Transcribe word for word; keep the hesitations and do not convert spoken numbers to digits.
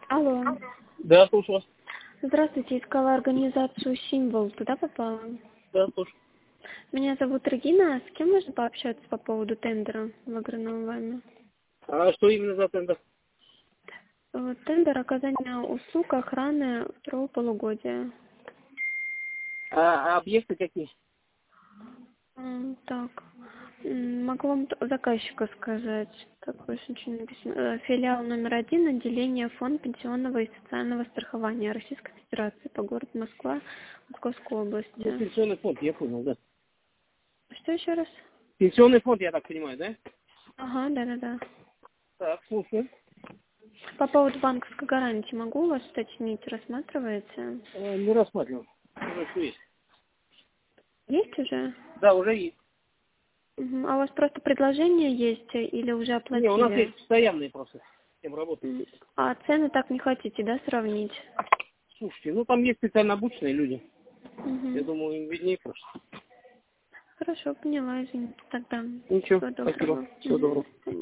Алло. Да, слушаю вас. Здравствуйте, искала организацию «Символ». Туда попала? Да, слушаю. Меня зовут Регина. С кем можно пообщаться по поводу тендера, выигранного вами? А что именно за тендер? Э, Тендер оказания услуг охраны второго полугодия. А, а объекты какие? М, Так, м, могу вам т- заказчика сказать. Так, больше ничего не написано. Э, Филиал номер один, отделение фонд пенсионного и социального страхования Российской Федерации по городу Москва, Московской Ну, области. пенсионный фонд, я понял, да. Что еще раз? Пенсионный фонд, я так понимаю, да? Ага, да-да-да. Так, слушаю. По поводу банковской гарантии могу у вас уточнить, рассматриваете? Э, не рассматривал. Уже все есть. Есть уже? Да, уже есть. Мгм. А у вас просто предложение есть э, или уже Не, у нас оплатили? есть постоянные просто. С кем работать. М, А цены так не хотите, да, сравнить? Слушайте, ну там есть специально обученные люди. Я Мгм. думаю, им виднее просто. Хорошо, поняла, извините. Тогда Ничего, всего спасибо. доброго. Всего Мгм. доброго. До свидания.